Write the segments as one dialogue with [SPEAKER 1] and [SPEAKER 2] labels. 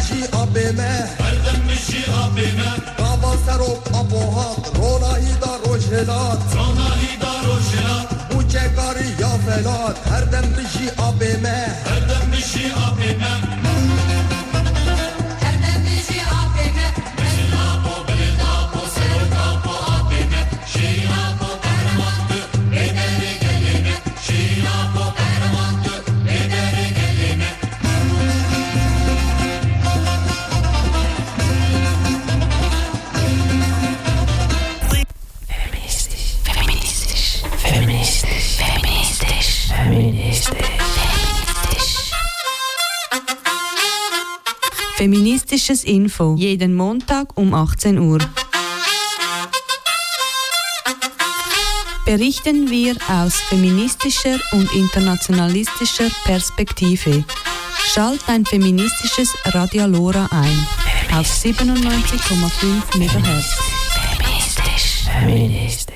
[SPEAKER 1] بشی آبمه هردم بشی آبمه بابا سروک آبوهات روناهی دا روشلات بوچه کاری یا فلات هردم بشی آبمه هردم بشی آبمه
[SPEAKER 2] Feministisches Info, jeden Montag um 18 Uhr. Berichten wir aus feministischer und internationalistischer Perspektive. Schalt ein feministisches Radio Lora ein auf 97,5 MHz.
[SPEAKER 3] Feministisch.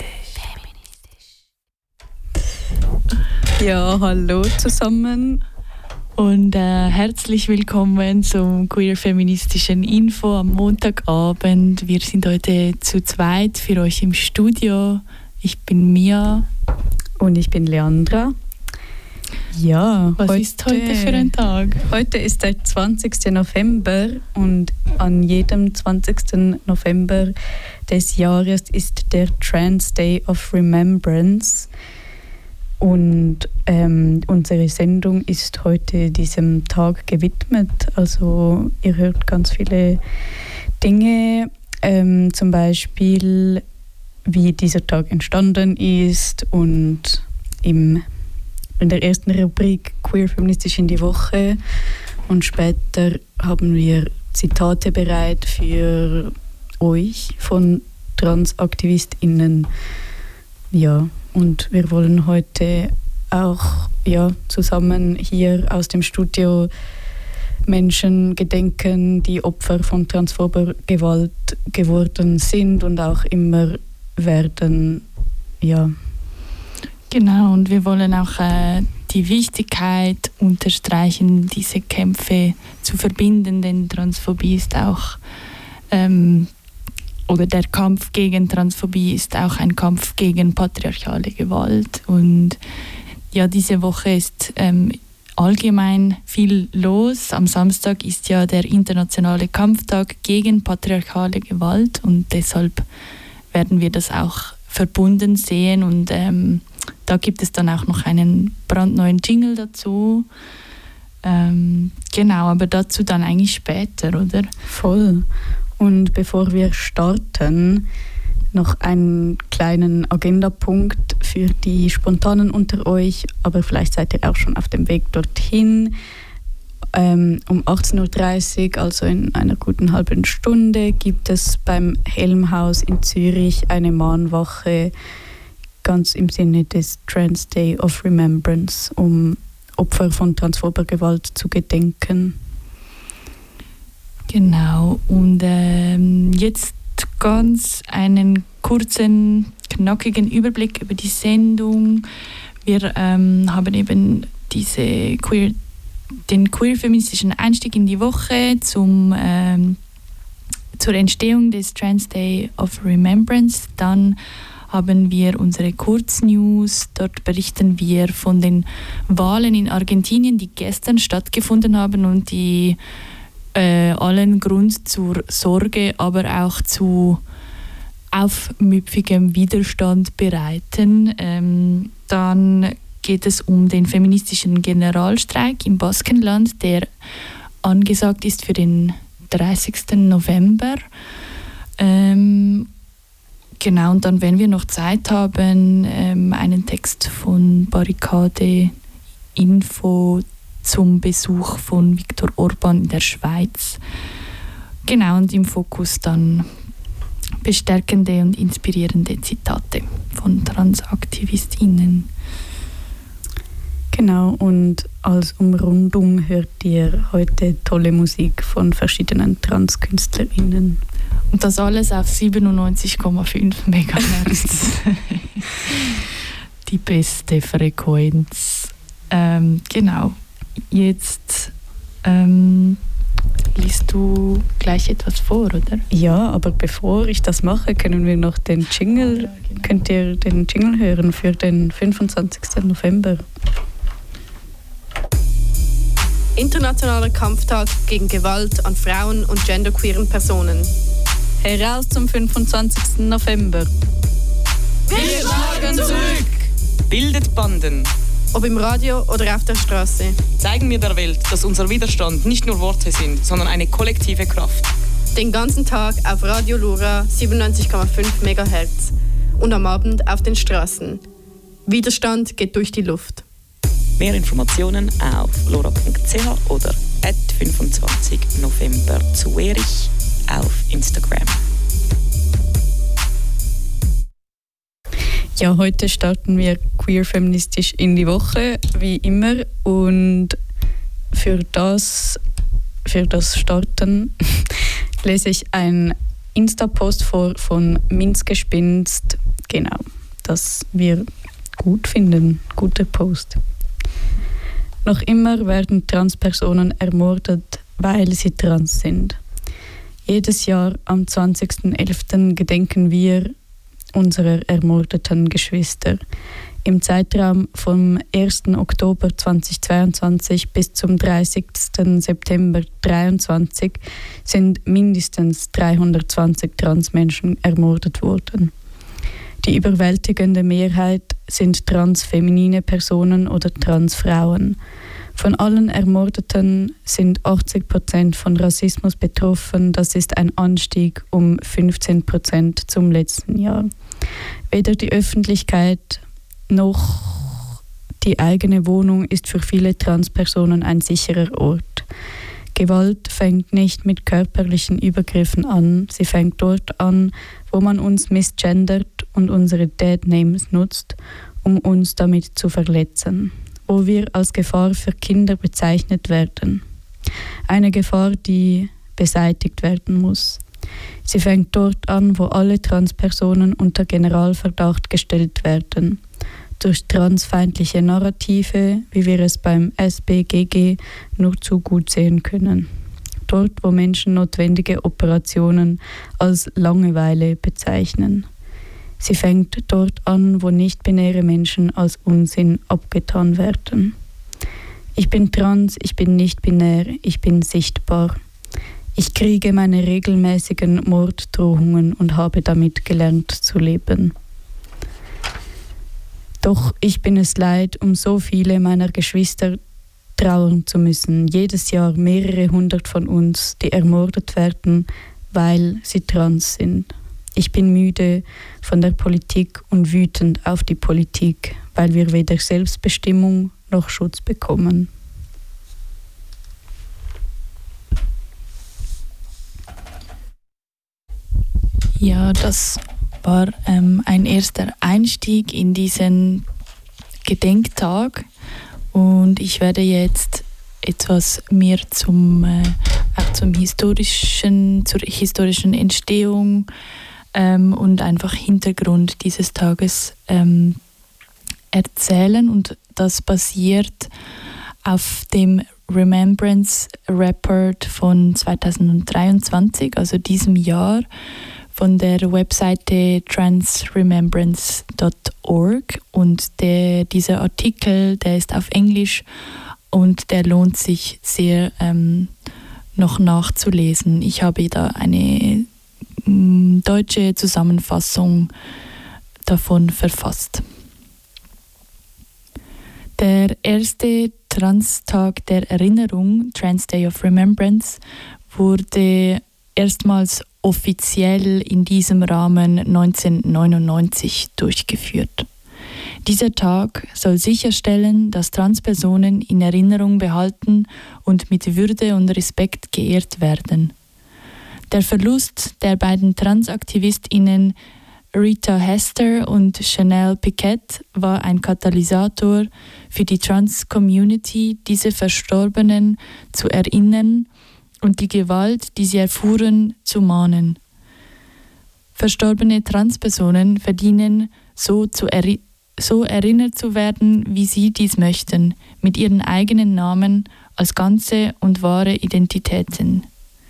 [SPEAKER 3] Ja, hallo zusammen. Und herzlich willkommen zum queer-feministischen Info am Montagabend. Wir sind heute zu zweit für euch im Studio. Ich bin Mia.
[SPEAKER 4] Und ich bin Leandra. Ja,
[SPEAKER 3] was ist heute für ein Tag?
[SPEAKER 4] Heute ist der 20. November und an jedem 20. November des Jahres ist der Trans Day of Remembrance. Und unsere Sendung ist heute diesem Tag gewidmet. Also ihr hört ganz viele Dinge, zum Beispiel wie dieser Tag entstanden ist und in der ersten Rubrik Queer-Feministisch in die Woche. Und später haben wir Zitate bereit für euch von TransaktivistInnen. Ja. Und wir wollen heute auch zusammen hier aus dem Studio Menschen gedenken, die Opfer von transphober Gewalt geworden sind und auch immer werden. Ja.
[SPEAKER 3] Genau, und wir wollen auch die Wichtigkeit unterstreichen, diese Kämpfe zu verbinden, denn Transphobie ist auch oder der Kampf gegen Transphobie ist auch ein Kampf gegen patriarchale Gewalt. Und ja, diese Woche ist allgemein viel los. Am Samstag ist ja der internationale Kampftag gegen patriarchale Gewalt und deshalb werden wir das auch verbunden sehen. Und da gibt es dann auch noch einen brandneuen Jingle dazu. Genau, aber dazu dann eigentlich später, oder?
[SPEAKER 4] Voll. Und bevor wir starten, noch einen kleinen Agendapunkt für die Spontanen unter euch, aber vielleicht seid ihr auch schon auf dem Weg dorthin. Um 18.30 Uhr, also in einer guten halben Stunde, gibt es beim Helmhaus in Zürich eine Mahnwache, ganz im Sinne des Trans Day of Remembrance, um Opfer von transphober Gewalt zu gedenken.
[SPEAKER 3] Genau, und jetzt ganz einen kurzen, knackigen Überblick über die Sendung. Wir haben eben den queer-feministischen Einstieg in die Woche zur Entstehung des Trans Day of Remembrance. Dann haben wir unsere Kurznews. Dort berichten wir von den Wahlen in Argentinien, die gestern stattgefunden haben und die allen Grund zur Sorge, aber auch zu aufmüpfigem Widerstand bereiten. Dann geht es um den feministischen Generalstreik im Baskenland, der angesagt ist für den 30. November. Genau, und dann, wenn wir noch Zeit haben, einen Text von Barrikade Info zum Besuch von Viktor Orban in der Schweiz. Genau, und im Fokus dann bestärkende und inspirierende Zitate von TransaktivistInnen.
[SPEAKER 4] Genau, und als Umrundung hört ihr heute tolle Musik von verschiedenen TranskünstlerInnen.
[SPEAKER 3] Und das alles auf 97,5 MHz. Die beste Frequenz. Genau. Jetzt liest du gleich etwas vor, oder?
[SPEAKER 4] Ja, aber bevor ich das mache, können wir noch den Jingle, könnt ihr den Jingle hören für den 25. November.
[SPEAKER 5] Internationaler Kampftag gegen Gewalt an Frauen und genderqueeren Personen.
[SPEAKER 4] Heraus zum 25. November.
[SPEAKER 5] Wir schlagen zurück!
[SPEAKER 6] Bildet Banden.
[SPEAKER 5] Ob im Radio oder auf der Straße.
[SPEAKER 6] Zeigen wir der Welt, dass unser Widerstand nicht nur Worte sind, sondern eine kollektive Kraft.
[SPEAKER 5] Den ganzen Tag auf Radio Lora 97,5 MHz und am Abend auf den Straßen. Widerstand geht durch die Luft.
[SPEAKER 6] Mehr Informationen auf lora.ch oder @25 November zu Erich auf Instagram.
[SPEAKER 4] Ja, heute starten wir queer-feministisch in die Woche, wie immer. Und für das Starten lese ich einen Insta-Post vor von Minzgespinst. Genau, das wir gut finden. Guter Post. Noch immer werden Transpersonen ermordet, weil sie trans sind. Jedes Jahr am 20.11. gedenken wir unserer ermordeten Geschwister. Im Zeitraum vom 1. Oktober 2022 bis zum 30. September 2023 sind mindestens 320 Transmenschen ermordet worden. Die überwältigende Mehrheit sind transfeminine Personen oder Transfrauen. Von allen Ermordeten sind 80% von Rassismus betroffen. Das ist ein Anstieg um 15% zum letzten Jahr. Weder die Öffentlichkeit noch die eigene Wohnung ist für viele Transpersonen ein sicherer Ort. Gewalt fängt nicht mit körperlichen Übergriffen an. Sie fängt dort an, wo man uns misgendert und unsere Deadnames nutzt, um uns damit zu verletzen. Wo wir als Gefahr für Kinder bezeichnet werden. Eine Gefahr, die beseitigt werden muss. Sie fängt dort an, wo alle Transpersonen unter Generalverdacht gestellt werden. Durch transfeindliche Narrative, wie wir es beim SBGG nur zu gut sehen können. Dort, wo Menschen notwendige Operationen als Langeweile bezeichnen. Sie fängt dort an, wo nicht-binäre Menschen als Unsinn abgetan werden. Ich bin trans, ich bin nicht-binär, ich bin sichtbar. Ich kriege meine regelmäßigen Morddrohungen und habe damit gelernt zu leben. Doch ich bin es leid, um so viele meiner Geschwister trauern zu müssen. Jedes Jahr mehrere hundert von uns, die ermordet werden, weil sie trans sind. Ich bin müde von der Politik und wütend auf die Politik, weil wir weder Selbstbestimmung noch Schutz bekommen.
[SPEAKER 3] Ja, das war ein erster Einstieg in diesen Gedenktag und ich werde jetzt etwas mehr zur historischen Entstehung und einfach Hintergrund dieses Tages erzählen, und das basiert auf dem Remembrance Report von 2023, also diesem Jahr, von der Webseite transremembrance.org, und dieser Artikel, der ist auf Englisch und der lohnt sich sehr noch nachzulesen. Ich habe da eine deutsche Zusammenfassung davon verfasst. Der erste Trans-Tag der Erinnerung, Trans Day of Remembrance, wurde erstmals offiziell in diesem Rahmen 1999 durchgeführt. Dieser Tag soll sicherstellen, dass Transpersonen in Erinnerung behalten und mit Würde und Respekt geehrt werden. Der Verlust der beiden TransaktivistInnen Rita Hester und Chanel Piquet war ein Katalysator für die Trans-Community, diese Verstorbenen zu erinnern und die Gewalt, die sie erfuhren, zu mahnen. Verstorbene Transpersonen verdienen so erinnert zu werden, wie sie dies möchten, mit ihren eigenen Namen als ganze und wahre Identitäten.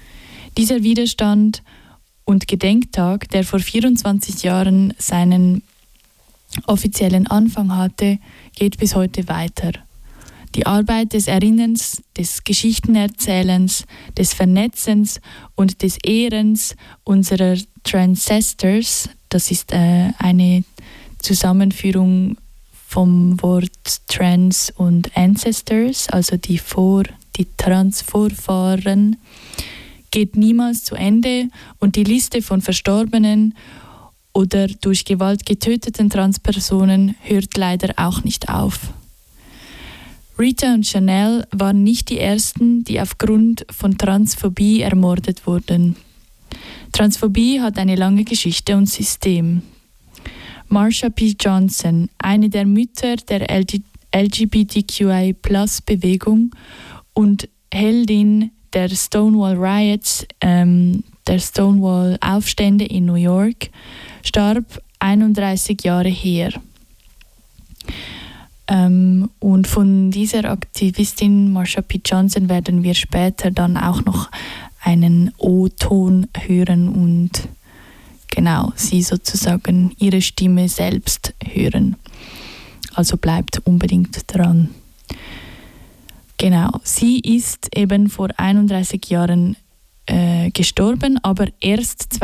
[SPEAKER 3] Dieser Widerstand und Gedenktag, der vor 24 Jahren seinen offiziellen Anfang hatte, geht bis heute weiter. Die Arbeit des Erinnerns, des Geschichtenerzählens, des Vernetzens und des Ehrens unserer Transcestors, das ist eine Zusammenführung vom Wort Trans und Ancestors, also die Transvorfahren, geht niemals zu Ende und die Liste von verstorbenen oder durch Gewalt getöteten Transpersonen hört leider auch nicht auf. Rita und Chanel waren nicht die ersten, die aufgrund von Transphobie ermordet wurden. Transphobie hat eine lange Geschichte und System. Marsha P. Johnson, eine der Mütter der LGBTQI+-Bewegung und Heldin der Stonewall Riots, der Stonewall-Aufstände in New York, starb 31 Jahre her. Und von dieser Aktivistin Marsha P. Johnson werden wir später dann auch noch einen O-Ton hören und genau, sie sozusagen ihre Stimme selbst hören. Also bleibt unbedingt dran. Genau, sie ist eben vor 31 Jahren gestorben, aber erst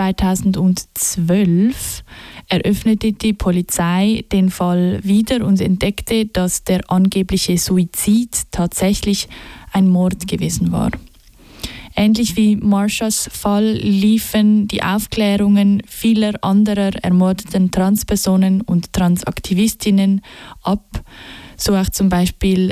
[SPEAKER 3] 2012 eröffnete die Polizei den Fall wieder und entdeckte, dass der angebliche Suizid tatsächlich ein Mord gewesen war. Ähnlich wie Marshas Fall liefen die Aufklärungen vieler anderer ermordeten Transpersonen und Transaktivistinnen ab, so auch zum Beispiel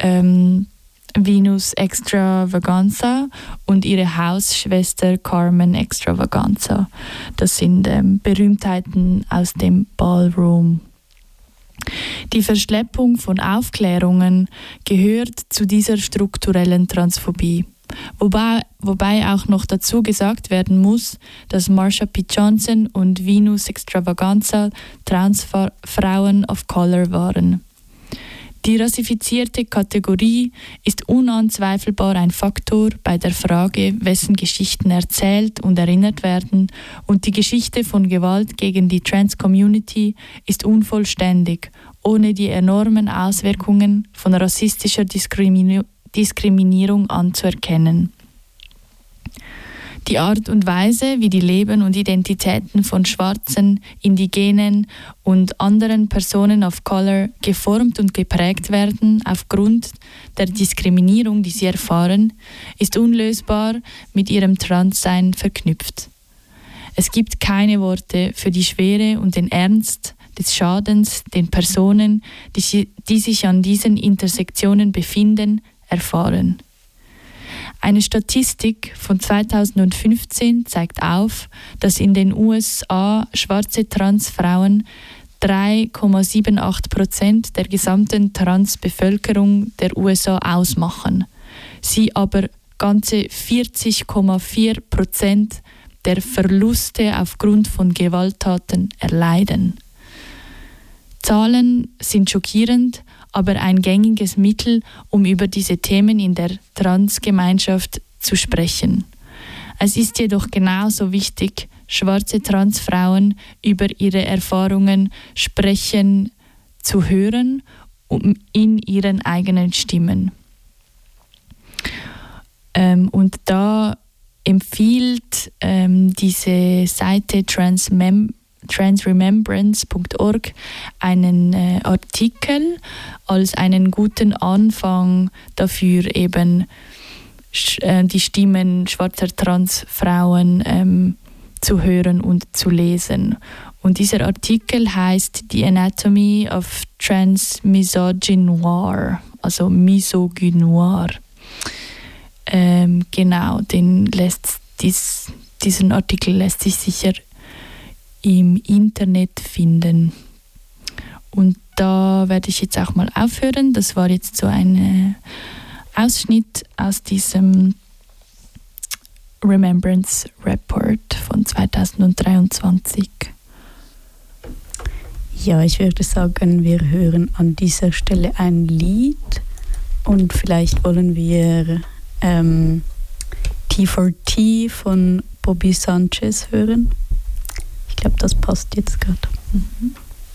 [SPEAKER 3] Venus Extravaganza und ihre Hausschwester Carmen Extravaganza. Das sind Berühmtheiten aus dem Ballroom. Die Verschleppung von Aufklärungen gehört zu dieser strukturellen Transphobie. Wobei auch noch dazu gesagt werden muss, dass Marsha P. Johnson und Venus Extravaganza Transfrauen of Color waren. Die rassifizierte Kategorie ist unanzweifelbar ein Faktor bei der Frage, wessen Geschichten erzählt und erinnert werden, und die Geschichte von Gewalt gegen die Trans-Community ist unvollständig, ohne die enormen Auswirkungen von rassistischer Diskriminierung anzuerkennen. Die Art und Weise, wie die Leben und Identitäten von Schwarzen, Indigenen und anderen Personen of Color geformt und geprägt werden aufgrund der Diskriminierung, die sie erfahren, ist unlösbar mit ihrem Transsein verknüpft. Es gibt keine Worte für die Schwere und den Ernst des Schadens den Personen, die sich an diesen Intersektionen befinden, erfahren. Eine Statistik von 2015 zeigt auf, dass in den USA schwarze Transfrauen 3,78% der gesamten Transbevölkerung der USA ausmachen, sie aber ganze 40,4% der Verluste aufgrund von Gewalttaten erleiden. Zahlen sind schockierend, aber ein gängiges Mittel, um über diese Themen in der Transgemeinschaft zu sprechen. Es ist jedoch genauso wichtig, schwarze Transfrauen über ihre Erfahrungen sprechen zu hören, in ihren eigenen Stimmen. Und da empfiehlt diese Seite transremembrance.org einen Artikel als einen guten Anfang dafür, eben die Stimmen schwarzer Transfrauen zu hören und zu lesen. Und dieser Artikel heißt The Anatomy of Transmisogynoir, also Misogynoir. Genau, diesen Artikel lässt sich sicher im Internet finden. Und da werde ich jetzt auch mal aufhören. Das war jetzt so ein Ausschnitt aus diesem Remembrance Report von 2023.
[SPEAKER 4] Ja, ich würde sagen, wir hören an dieser Stelle ein Lied und vielleicht wollen wir T4T von Bobby Sanchez hören. Ich glaube, das passt jetzt gerade. Mhm.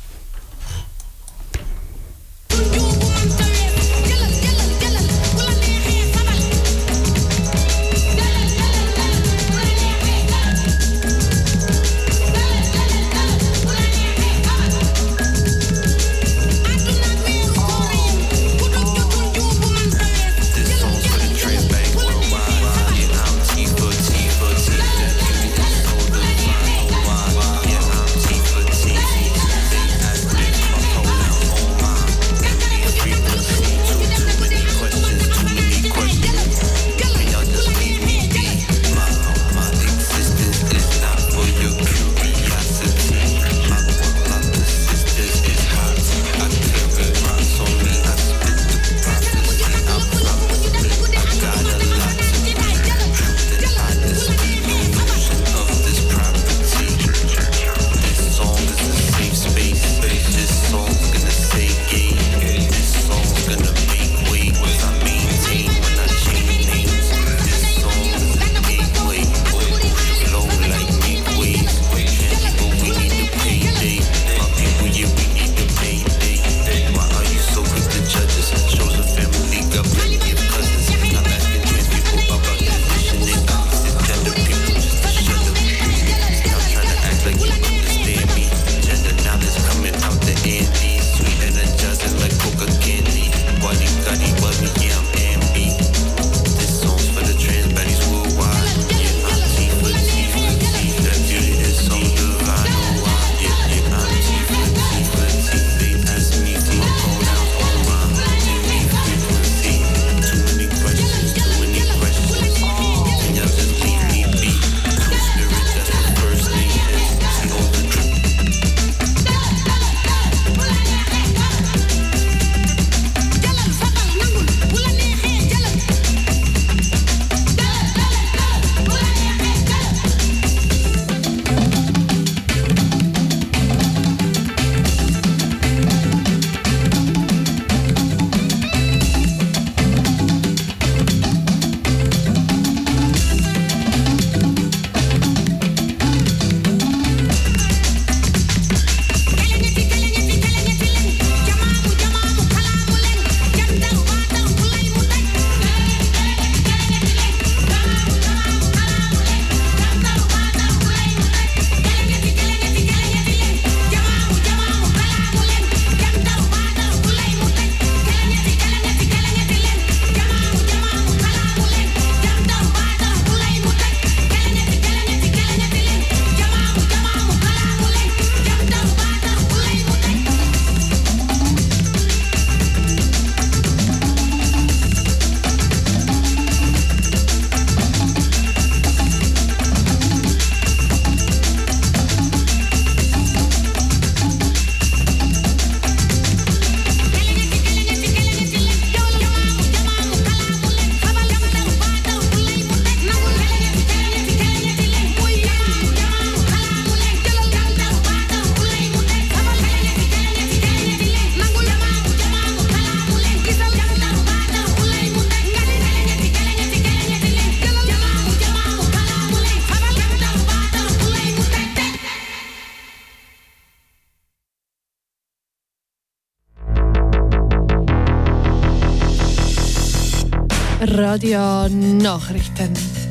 [SPEAKER 7] Radio Nachrichten.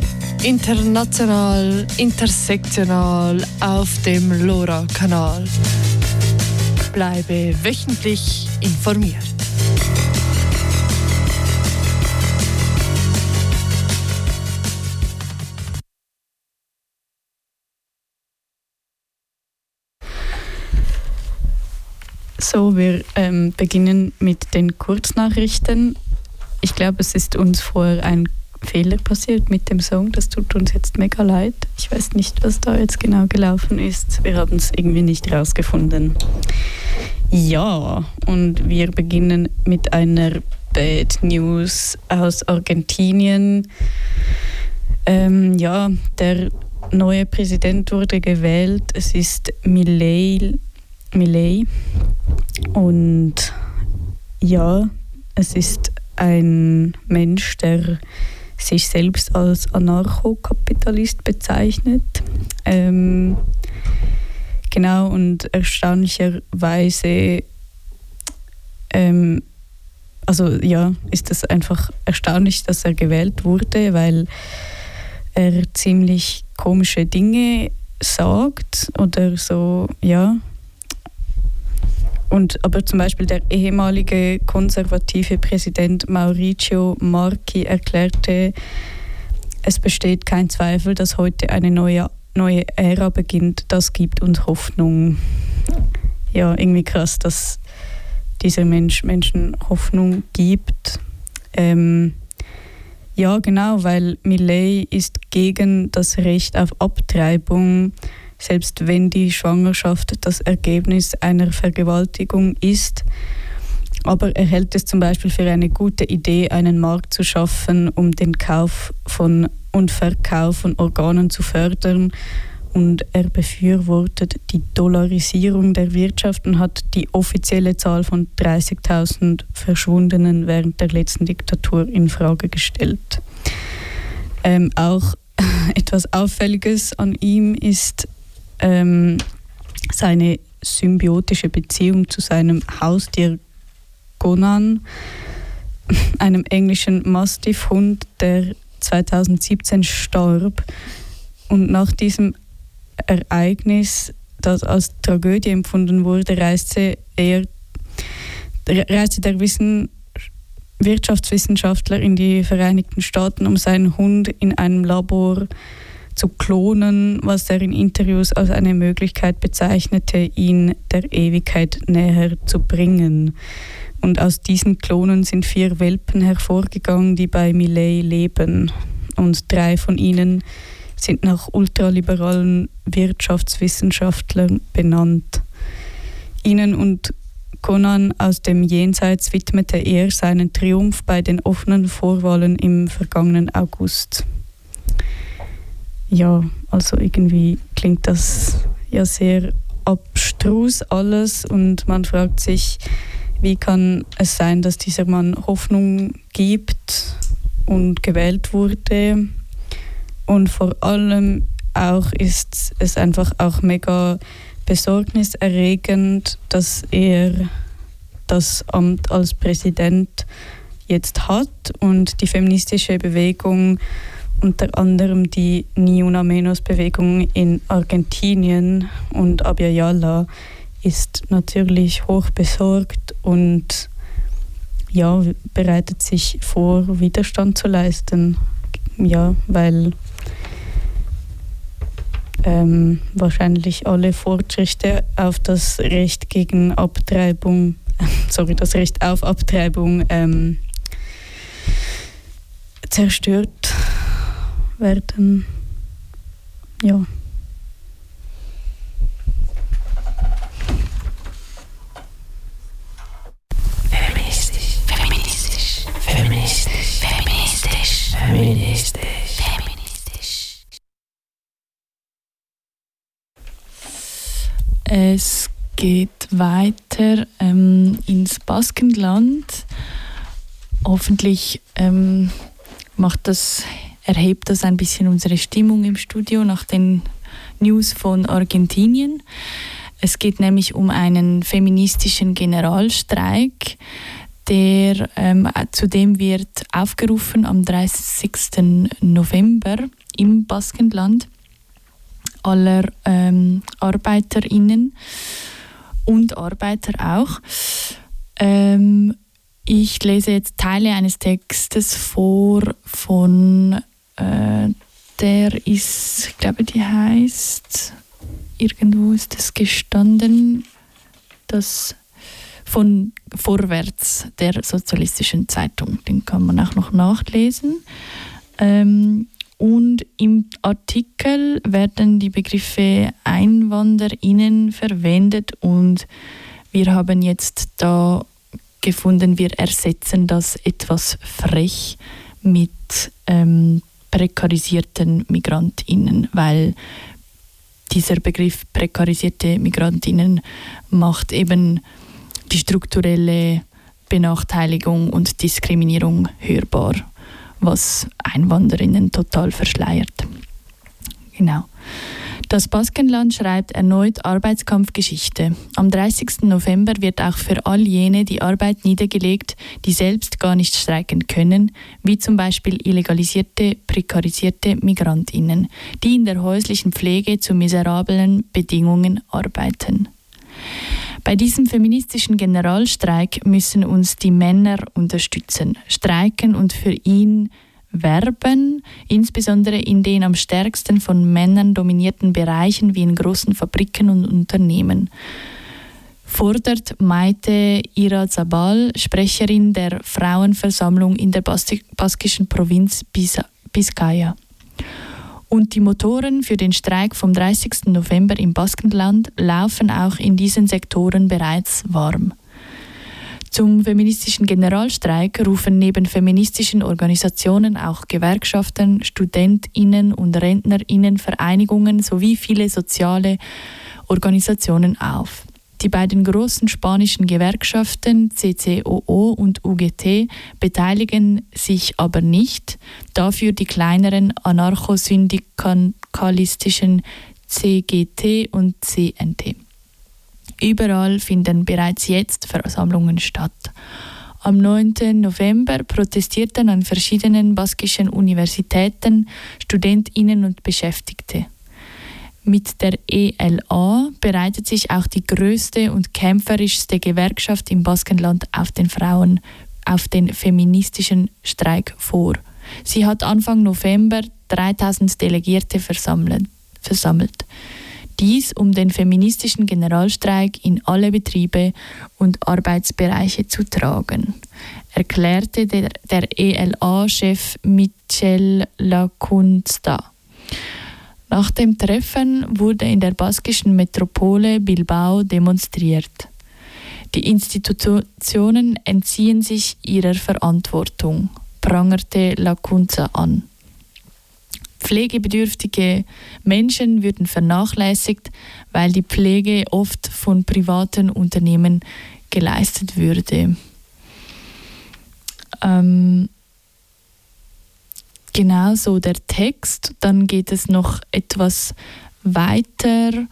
[SPEAKER 7] International, intersektional auf dem LoRa-Kanal. Bleibe wöchentlich informiert.
[SPEAKER 4] So, wir beginnen mit den Kurznachrichten. Ich glaube, es ist uns vorher ein Fehler passiert mit dem Song. Das tut uns jetzt mega leid. Ich weiß nicht, was da jetzt genau gelaufen ist. Wir haben es irgendwie nicht rausgefunden. Ja, und wir beginnen mit einer Bad News aus Argentinien. Ja, der neue Präsident wurde gewählt. Es ist Milei. Und ja, es ist ein Mensch, der sich selbst als Anarchokapitalist bezeichnet. Genau, und erstaunlicherweise ist es einfach erstaunlich, dass er gewählt wurde, weil er ziemlich komische Dinge sagt oder so, ja. Aber zum Beispiel der ehemalige konservative Präsident Mauricio Marchi erklärte, es besteht kein Zweifel, dass heute eine neue Ära beginnt. Das gibt uns Hoffnung. Ja, irgendwie krass, dass dieser Menschen Hoffnung gibt. Ja, genau, weil Milei ist gegen das Recht auf Abtreibung, selbst wenn die Schwangerschaft das Ergebnis einer Vergewaltigung ist. Aber er hält es zum Beispiel für eine gute Idee, einen Markt zu schaffen, um den Kauf und Verkauf von Organen zu fördern. Und er befürwortet die Dollarisierung der Wirtschaft und hat die offizielle Zahl von 30.000 Verschwundenen während der letzten Diktatur in Frage gestellt. Auch etwas Auffälliges an ihm ist seine symbiotische Beziehung zu seinem Haustier Conan, einem englischen Mastiff-Hund, der 2017 starb. Und nach diesem Ereignis, das als Tragödie empfunden wurde, reiste der Wirtschaftswissenschaftler in die Vereinigten Staaten, um seinen Hund in einem Labor zu klonen, was er in Interviews als eine Möglichkeit bezeichnete, ihn der Ewigkeit näher zu bringen. Und aus diesen Klonen sind 4 Welpen hervorgegangen, die bei Milei leben. Und 3 von ihnen sind nach ultraliberalen Wirtschaftswissenschaftlern benannt. Ihnen und Conan aus dem Jenseits widmete er seinen Triumph bei den offenen Vorwahlen im vergangenen August. Ja, also irgendwie klingt das ja sehr abstrus alles und man fragt sich, wie kann es sein, dass dieser Mann Hoffnung gibt und gewählt wurde? Und vor allem auch ist es einfach auch mega besorgniserregend, dass er das Amt als Präsident jetzt hat und die feministische Bewegung, unter anderem die Ni Una Menos Bewegung in Argentinien und Abya Yala, ist natürlich hoch besorgt und ja, bereitet sich vor, Widerstand zu leisten. Ja, weil wahrscheinlich alle Fortschritte auf das Recht gegen Abtreibung, das Recht auf Abtreibung zerstört werden. Ja.
[SPEAKER 8] Feministisch, feministisch, feministisch, feministisch, feministisch.
[SPEAKER 3] Es geht weiter ins Baskenland. Hoffentlich erhebt das ein bisschen unsere Stimmung im Studio nach den News von Argentinien. Es geht nämlich um einen feministischen Generalstreik, zu dem wird aufgerufen am 30. November im Baskenland aller ArbeiterInnen und Arbeiter auch. Ich lese jetzt Teile eines Textes vor von der ist, ich glaube, die heißt, irgendwo ist es gestanden, das von Vorwärts, der sozialistischen Zeitung. Den kann man auch noch nachlesen. Und im Artikel werden die Begriffe EinwanderInnen verwendet und wir haben jetzt da gefunden, wir ersetzen das etwas frech mit prekarisierten MigrantInnen, weil dieser Begriff prekarisierte MigrantInnen macht eben die strukturelle Benachteiligung und Diskriminierung hörbar. was Einwanderinnen total verschleiert. Genau. Das Baskenland schreibt erneut Arbeitskampfgeschichte. Am 30. November wird auch für all jene die Arbeit niedergelegt, die selbst gar nicht streiken können, wie zum Beispiel illegalisierte, prekarisierte MigrantInnen, die in der häuslichen Pflege zu miserablen Bedingungen arbeiten. Bei diesem feministischen Generalstreik müssen uns die Männer unterstützen, streiken und für ihn werben, insbesondere in den am stärksten von Männern dominierten Bereichen wie in großen Fabriken und Unternehmen, fordert Maite Irazabal, Sprecherin der Frauenversammlung in der baskischen Provinz Bizkaia. Und die Motoren für den Streik vom 30. November im Baskenland laufen auch in diesen Sektoren bereits warm. Zum feministischen Generalstreik rufen neben feministischen Organisationen auch Gewerkschaften, StudentInnen und RentnerInnen, Vereinigungen sowie viele soziale Organisationen auf. Die beiden großen spanischen Gewerkschaften CCOO und UGT beteiligen sich aber nicht, dafür die kleineren anarcho-syndikalistischen CGT und CNT. Überall finden bereits jetzt Versammlungen statt. Am 9. November protestierten an verschiedenen baskischen Universitäten StudentInnen und Beschäftigte. Mit der ELA bereitet sich auch die größte und kämpferischste Gewerkschaft im Baskenland auf den feministischen Streik vor. Sie hat Anfang November 3000 Delegierte versammelt. Dies, um den feministischen Generalstreik in alle Betriebe und Arbeitsbereiche zu tragen, erklärte der ELA-Chef Michel Lacunza. Nach dem Treffen wurde in der baskischen Metropole Bilbao demonstriert. Die Institutionen entziehen sich ihrer Verantwortung, prangerte Lacunza an. Pflegebedürftige Menschen würden vernachlässigt, weil die Pflege oft von privaten Unternehmen geleistet würde. Genau so der Text. Dann geht es noch etwas weiter.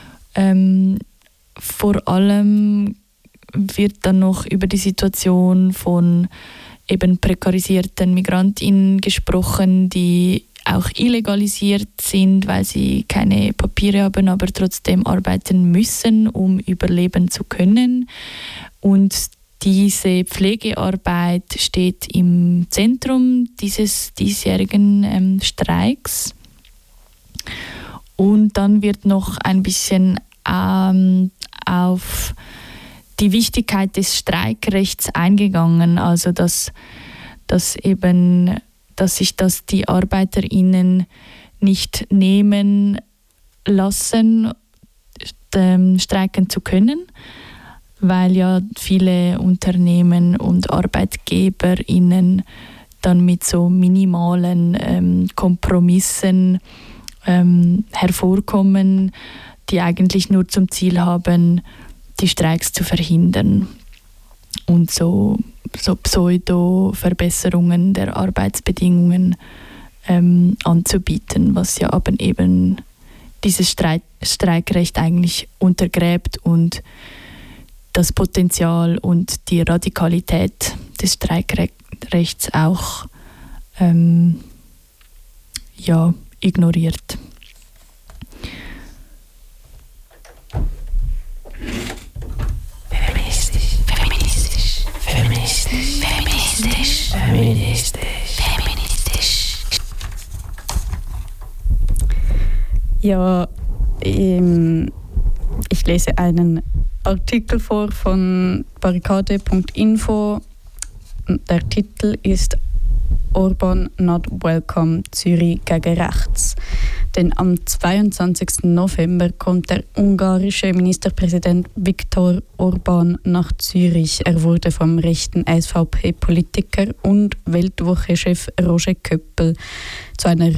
[SPEAKER 3] Vor allem wird dann noch über die Situation von eben prekarisierten MigrantInnen gesprochen, die auch illegalisiert sind, weil sie keine Papiere haben, aber trotzdem arbeiten müssen, um überleben zu können. Und diese Pflegearbeit steht im Zentrum dieses diesjährigen Streiks. Und dann wird noch ein bisschen auf die Wichtigkeit des Streikrechts eingegangen, also dass sich das die ArbeiterInnen nicht nehmen lassen, streiken zu können, weil ja viele Unternehmen und ArbeitgeberInnen dann mit so minimalen Kompromissen hervorkommen, die eigentlich nur zum Ziel haben, die Streiks zu verhindern und so Pseudo-Verbesserungen der Arbeitsbedingungen anzubieten, was ja aber eben dieses Streikrecht eigentlich untergräbt und das Potenzial und die Radikalität des Streikrechts auch ignoriert.
[SPEAKER 4] Ja, ich lese einen Artikel vor von barrikade.info. Der Titel ist Orban not welcome, Zürich gegen rechts. Denn am 22. November kommt der ungarische Ministerpräsident Viktor Orban nach Zürich. Er wurde vom rechten SVP-Politiker und Weltwoche-Chef Roger Köppel zu einer